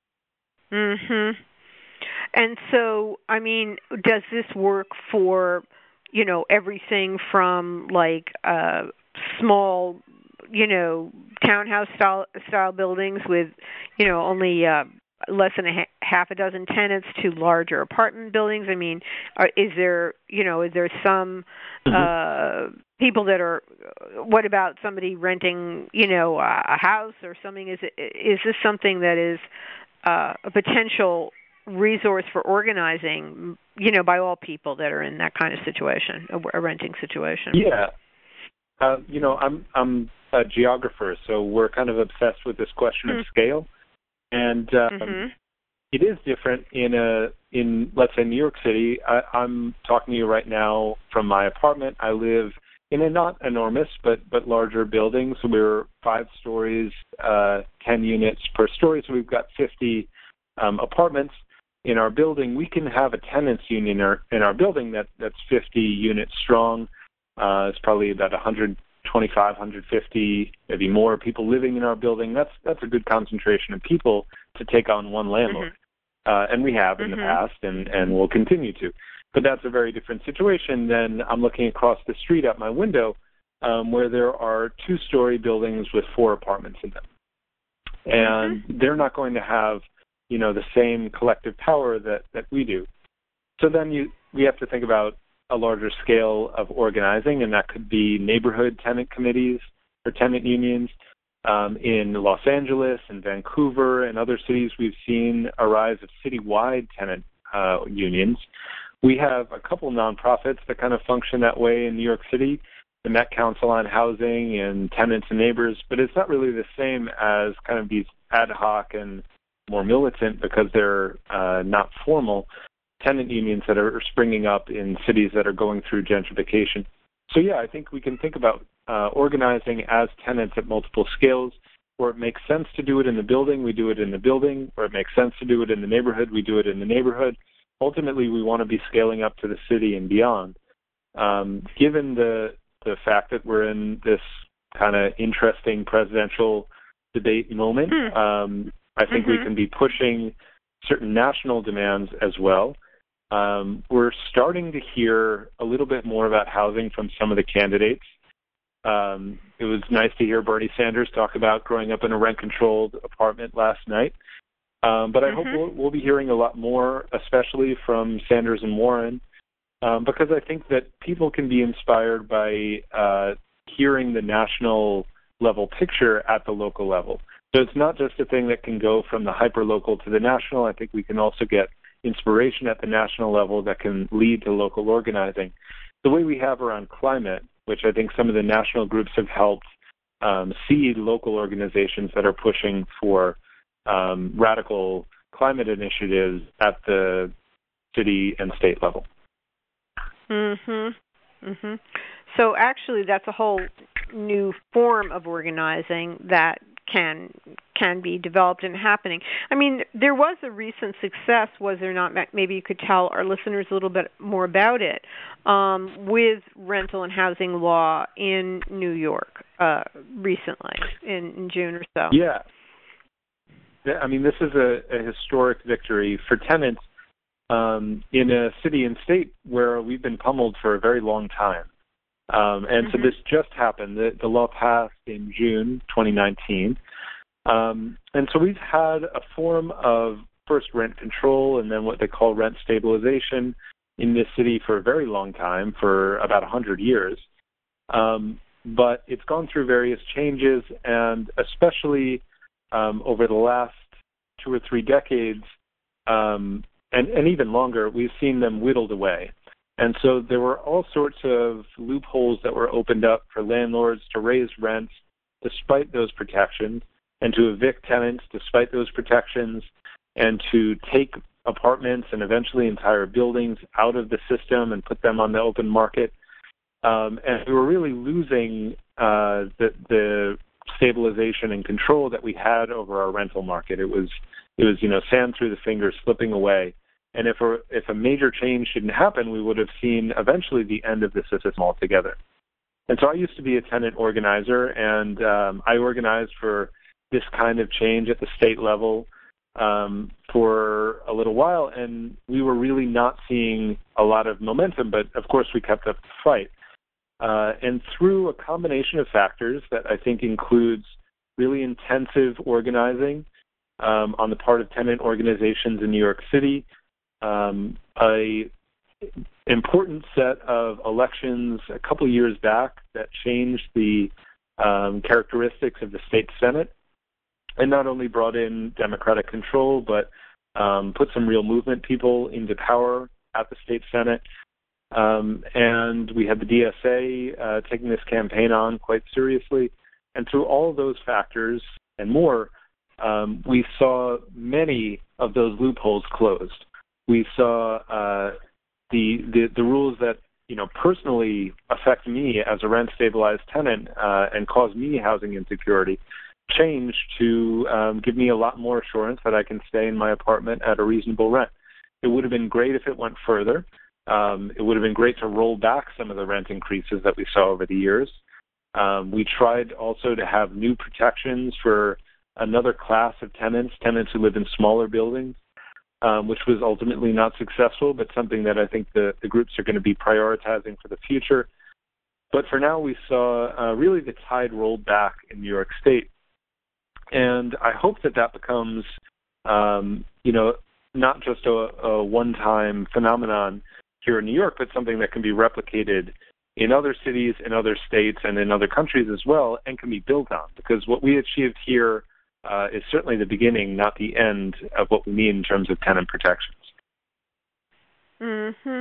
Mhm. And so, I mean, does this work for, you know, everything from like uh, small, you know, townhouse style style buildings with, you know, only uh, less than a ha- half a dozen tenants to larger apartment buildings? I mean, are, is there, you know, is there some mm-hmm. uh, people that are? What about somebody renting, you know, a house or something? Is it, is this something that is uh, a potential resource for organizing, you know, by all people that are in that kind of situation, a, a renting situation? Yeah. Uh, you know, I'm I'm a geographer, so we're kind of obsessed with this question mm-hmm. of scale. And um, mm-hmm. it is different in a in let's say New York City. I, I'm talking to you right now from my apartment. I live in a not enormous but but larger building. So we're five stories, uh, ten units per story. So we've got fifty um, apartments in our building. We can have a tenants union in our, in our building that that's fifty units strong. Uh, it's probably about one hundred twenty-five, one hundred fifty, maybe more people living in our building. That's that's a good concentration of people to take on one landlord. Mm-hmm. Uh, and we have in mm-hmm. the past and, and will continue to. But that's a very different situation than I'm looking across the street out my window um, where there are two-story buildings with four apartments in them. And mm-hmm. they're not going to have, you know, the same collective power that, that we do. So then you we have to think about a larger scale of organizing, and that could be neighborhood tenant committees or tenant unions. Um, in Los Angeles and Vancouver and other cities, we've seen a rise of citywide tenant uh, unions. We have a couple nonprofits that kind of function that way in New York City, the Met Council on Housing and Tenants and Neighbors, but it's not really the same as kind of these ad hoc and more militant, because they're uh, not formal, tenant unions that are springing up in cities that are going through gentrification. So yeah, I think we can think about uh, organizing as tenants at multiple scales. Where it makes sense to do it in the building, we do it in the building. Where it makes sense to do it in the neighborhood, we do it in the neighborhood. Ultimately, we want to be scaling up to the city and beyond. Um, given the the fact that we're in this kind of interesting presidential debate moment, mm. um, I think mm-hmm. we can be pushing certain national demands as well. Um, we're starting to hear a little bit more about housing from some of the candidates. Um, it was nice to hear Bernie Sanders talk about growing up in a rent-controlled apartment last night. Um, but I mm-hmm. hope we'll, we'll be hearing a lot more, especially from Sanders and Warren, um, because I think that people can be inspired by uh, hearing the national level picture at the local level. So it's not just a thing that can go from the hyper-local to the national. I think we can also get inspiration at the national level that can lead to local organizing. The way we have around climate, which I think some of the national groups have helped um, seed local organizations that are pushing for um, radical climate initiatives at the city and state level. Mhm. Mhm. So actually, that's a whole new form of organizing that can can be developed and happening. I mean, there was a recent success, was there not? Maybe you could tell our listeners a little bit more about it, um, with rental and housing law in New York uh, recently, in, in June or so. Yeah. I mean, this is a, a historic victory for tenants um, in a city and state where we've been pummeled for a very long time. Um, and mm-hmm. so this just happened. The, the law passed in June twenty nineteen. Um, and so we've had a form of first rent control and then what they call rent stabilization in this city for a very long time, for about one hundred years. Um, but it's gone through various changes, and especially um, over the last two or three decades, um, and, and even longer, we've seen them whittled away. And so there were all sorts of loopholes that were opened up for landlords to raise rents despite those protections, and to evict tenants despite those protections, and to take apartments and eventually entire buildings out of the system and put them on the open market. Um, and we were really losing uh, the, the stabilization and control that we had over our rental market. It was, it was, you know, sand through the fingers, slipping away. And if a, if a major change didn't happen, we would have seen eventually the end of the system altogether. And so I used to be a tenant organizer, and um, I organized for this kind of change at the state level um, for a little while, and we were really not seeing a lot of momentum, but of course we kept up the fight. Uh, and through a combination of factors that I think includes really intensive organizing um, on the part of tenant organizations in New York City, um, a important set of elections a couple years back that changed the um, characteristics of the state Senate, and not only brought in Democratic control, but um, put some real movement people into power at the state Senate. Um, and we had the D S A uh, taking this campaign on quite seriously. And through all of those factors and more, um, we saw many of those loopholes closed. We saw uh, the, the the rules that, you know, personally affect me as a rent-stabilized tenant uh, and cause me housing insecurity change to um, give me a lot more assurance that I can stay in my apartment at a reasonable rent. It would have been great if it went further. Um, it would have been great to roll back some of the rent increases that we saw over the years. Um, we tried also to have new protections for another class of tenants, tenants who live in smaller buildings, um, which was ultimately not successful, but something that I think the, the groups are going to be prioritizing for the future. But for now, we saw uh, really the tide rolled back in New York State. And I hope that that becomes, um, you know, not just a, a one-time phenomenon here in New York, but something that can be replicated in other cities, in other states, and in other countries as well, and can be built on. Because what we achieved here uh, is certainly the beginning, not the end of what we need in terms of tenant protections. Mm-hmm.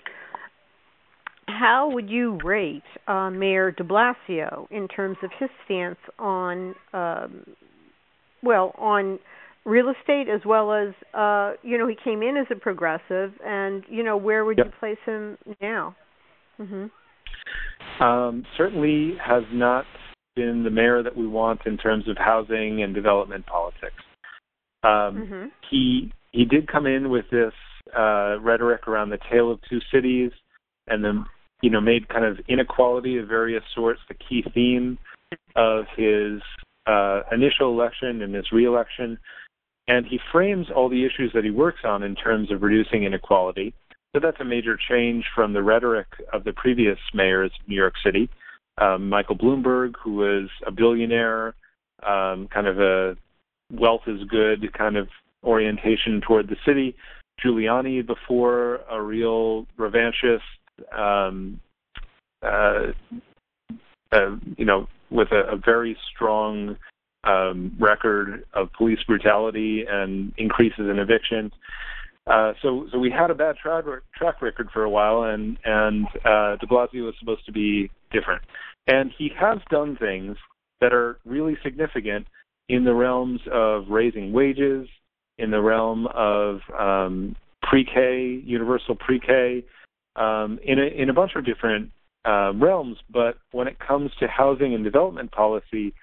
How would you rate uh, Mayor de Blasio in terms of his stance on, um, well, on real estate, as well as, uh, you know, he came in as a progressive, and, you know, where would yep. you place him now? Mm-hmm. Um, certainly has not been the mayor that we want in terms of housing and development politics. Um, mm-hmm. He he did come in with this uh, rhetoric around the tale of two cities, and then, you know, made kind of inequality of various sorts the key theme of his uh, initial election and his reelection. And he frames all the issues that he works on in terms of reducing inequality. So that's a major change from the rhetoric of the previous mayors of New York City. Um, Michael Bloomberg, who was a billionaire, um, kind of a wealth is good kind of orientation toward the city. Giuliani before, a real revanchist, um, uh, uh, you know, with a, a very strong um, record of police brutality and increases in evictions. Uh, so, so we had a bad track track record for a while, and and uh, de Blasio was supposed to be different. And he has done things that are really significant in the realms of raising wages, in the realm of um, pre-K, universal pre-K, um, in a in a bunch of different uh, realms. But when it comes to housing and development policy,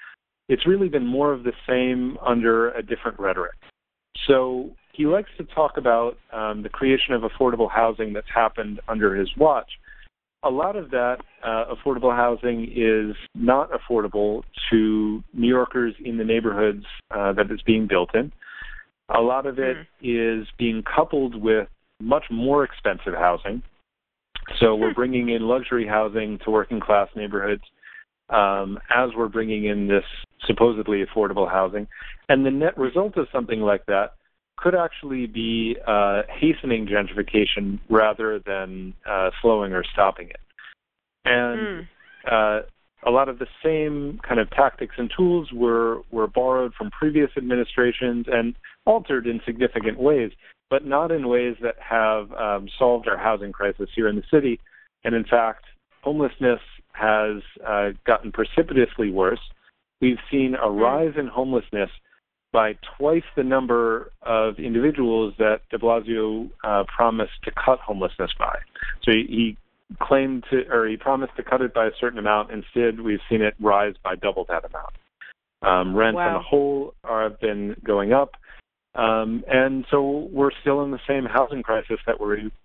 it's really been more of the same under a different rhetoric. So he likes to talk about um, the creation of affordable housing that's happened under his watch. A lot of that uh, affordable housing is not affordable to New Yorkers in the neighborhoods uh, that it's being built in. A lot of it mm. is being coupled with much more expensive housing. So we're bringing in luxury housing to working class neighborhoods um, as we're bringing in this supposedly affordable housing. And the net result of something like that could actually be uh, hastening gentrification rather than uh, slowing or stopping it. And mm. uh, a lot of the same kind of tactics and tools were, were borrowed from previous administrations and altered in significant ways, but not in ways that have um, solved our housing crisis here in the city. And in fact, homelessness has uh, gotten precipitously worse. We've seen a rise in homelessness by twice the number of individuals that de Blasio uh, promised to cut homelessness by. So he, he claimed to, or he promised to cut it by a certain amount. Instead, we've seen it rise by double that amount. Um, rents wow. on the whole are, have been going up. Um, and so we're still in the same housing crisis that we're in.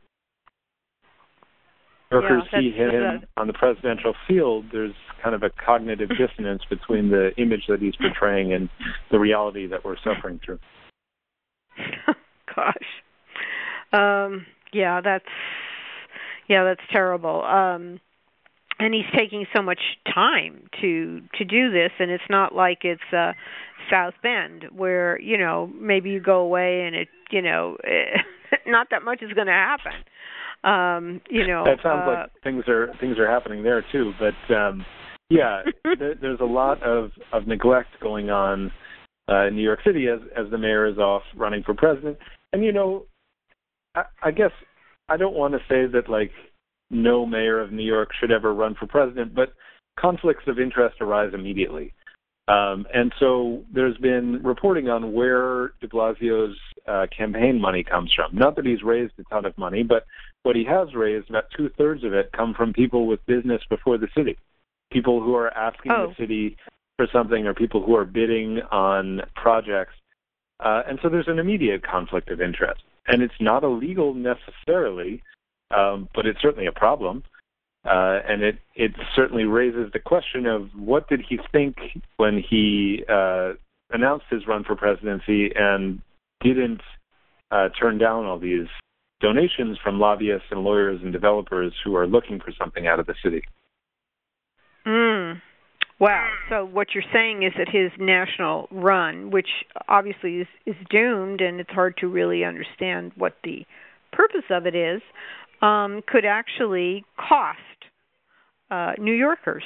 Workers yeah, see him on the presidential field. There's kind of a cognitive dissonance between the image that he's portraying and the reality that we're suffering through. Gosh. Um, yeah, that's yeah, that's terrible. Um, and he's taking so much time to to do this, and it's not like it's uh, South Bend where, you know, maybe you go away and it, you know, not that much is going to happen. Um, you know, that sounds uh, like things are things are happening there too. But um, yeah, there, there's a lot of, of neglect going on uh, in New York City as as the mayor is off running for president. And you know, I, I guess I don't want to say that like no mayor of New York should ever run for president, but conflicts of interest arise immediately. Um, and so there's been reporting on where de Blasio's uh, campaign money comes from. Not that he's raised a ton of money, but what he has raised, about two-thirds of it, come from people with business before the city, people who are asking oh. the city for something or people who are bidding on projects. Uh, and so there's an immediate conflict of interest. And it's not illegal necessarily, um, but it's certainly a problem. Uh, and it, it certainly raises the question of what did he think when he uh, announced his run for presidency and didn't uh, turn down all these donations from lobbyists and lawyers and developers who are looking for something out of the city. Mm. Wow. So what you're saying is that his national run, which obviously is, is doomed and it's hard to really understand what the purpose of it is, um, could actually cost uh, New Yorkers.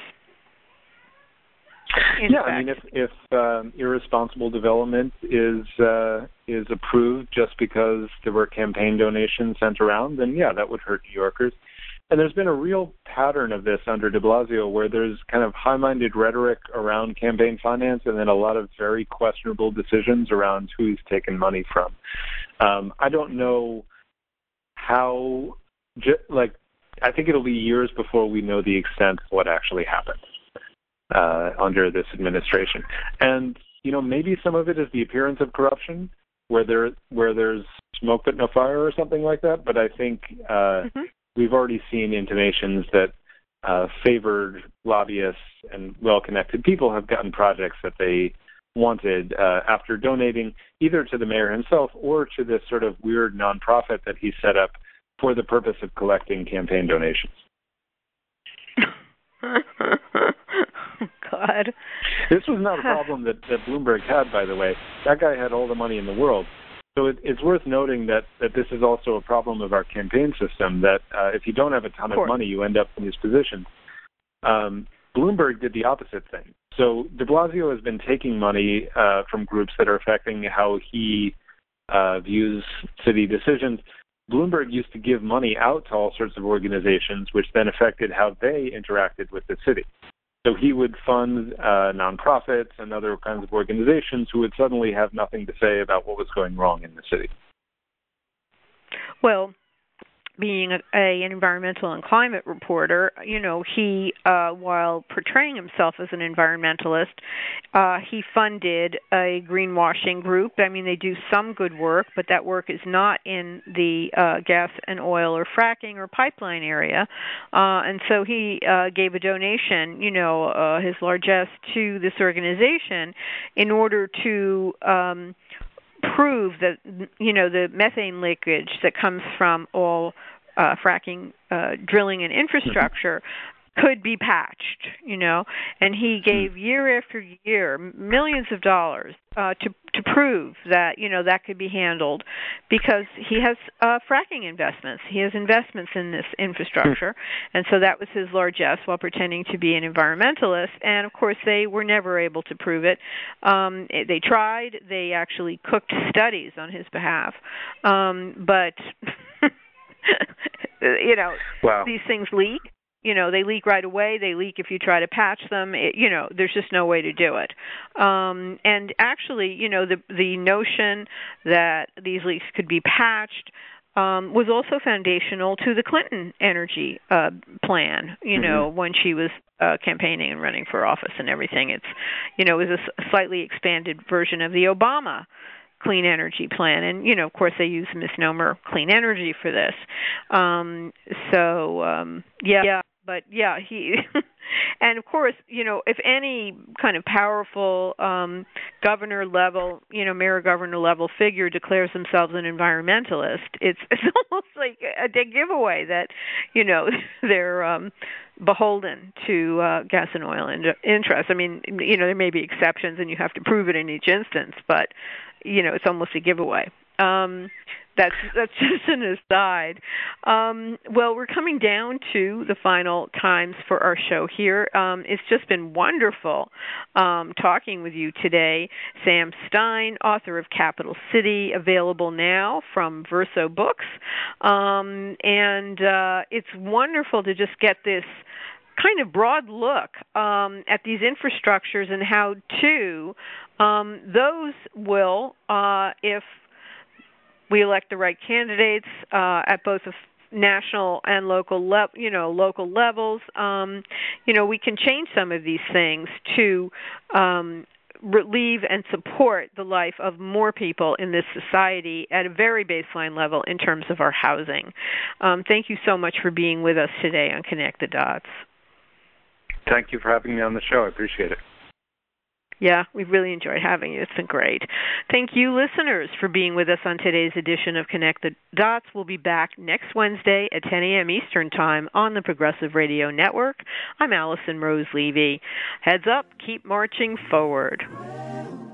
Yeah, fact. I mean, if, if um, irresponsible development is uh, is approved just because there were campaign donations sent around, then yeah, that would hurt New Yorkers. And there's been a real pattern of this under de Blasio where there's kind of high-minded rhetoric around campaign finance and then a lot of very questionable decisions around who he's taken money from. Um, I don't know how, like, I think it'll be years before we know the extent of what actually happened uh, under this administration. And, you know, maybe some of it is the appearance of corruption, where there where there's smoke but no fire or something like that. But I think uh, mm-hmm. we've already seen intimations that uh, favored lobbyists and well-connected people have gotten projects that they wanted uh, after donating either to the mayor himself or to this sort of weird nonprofit that he set up for the purpose of collecting campaign donations. God. This was not a problem that, that Bloomberg had, by the way. That guy had all the money in the world. So it, it's worth noting that, that this is also a problem of our campaign system, that uh, if you don't have a ton of, of money, you end up in these positions. Um, Bloomberg did the opposite thing. So de Blasio has been taking money uh, from groups that are affecting how he uh, views city decisions. Bloomberg used to give money out to all sorts of organizations, which then affected how they interacted with the city. So he would fund uh, nonprofits and other kinds of organizations who would suddenly have nothing to say about what was going wrong in the city. Well, being a, a an environmental and climate reporter, you know, he, uh, while portraying himself as an environmentalist, uh, he funded a greenwashing group. I mean, they do some good work, but that work is not in the uh, gas and oil or fracking or pipeline area. Uh, and so he uh, gave a donation, you know, uh, his largesse to this organization in order to um, prove that, you know, the methane leakage that comes from all uh, fracking, uh, drilling, and infrastructure could be patched, you know. And he gave year after year millions of dollars uh, to to prove that, you know, that could be handled, because he has uh, fracking investments. He has investments in this infrastructure, and so that was his largesse while pretending to be an environmentalist. And of course, they were never able to prove it. Um, it they tried. They actually cooked studies on his behalf, um, but you know, wow. These things leak. You know, they leak right away. They leak if you try to patch them. It, you know, there's just no way to do it. Um, and actually, you know, the the notion that these leaks could be patched um, was also foundational to the Clinton energy uh, plan. You mm-hmm. know, when she was uh, campaigning and running for office and everything. It's, you know, it was a slightly expanded version of the Obama clean energy plan. And, you know, of course, they use the misnomer clean energy for this. Um, so, um, yeah. yeah. But, yeah, he – and, of course, you know, if any kind of powerful um, governor-level, you know, mayor-governor-level figure declares themselves an environmentalist, it's, it's almost like a dead giveaway that, you know, they're um, beholden to uh, gas and oil in- interests. I mean, you know, there may be exceptions, and you have to prove it in each instance, but, you know, it's almost a giveaway. Um That's that's just an aside. Um, well, we're coming down to the final times for our show here. Um, it's just been wonderful um, talking with you today. Sam Stein, author of Capital City, available now from Verso Books. Um, and uh, it's wonderful to just get this kind of broad look um, at these infrastructures and how, too, um, those will, uh, if we elect the right candidates uh, at both the national and local, le- you know, local levels. Um, you know, we can change some of these things to um, relieve and support the life of more people in this society at a very baseline level in terms of our housing. Um, thank you so much for being with us today on Connect the Dots. Thank you for having me on the show. I appreciate it. Yeah, we've really enjoyed having you. It's been great. Thank you, listeners, for being with us on today's edition of Connect the Dots. We'll be back next Wednesday at ten a.m. Eastern Time on the Progressive Radio Network. I'm Allison Rose Levy. Heads up, keep marching forward.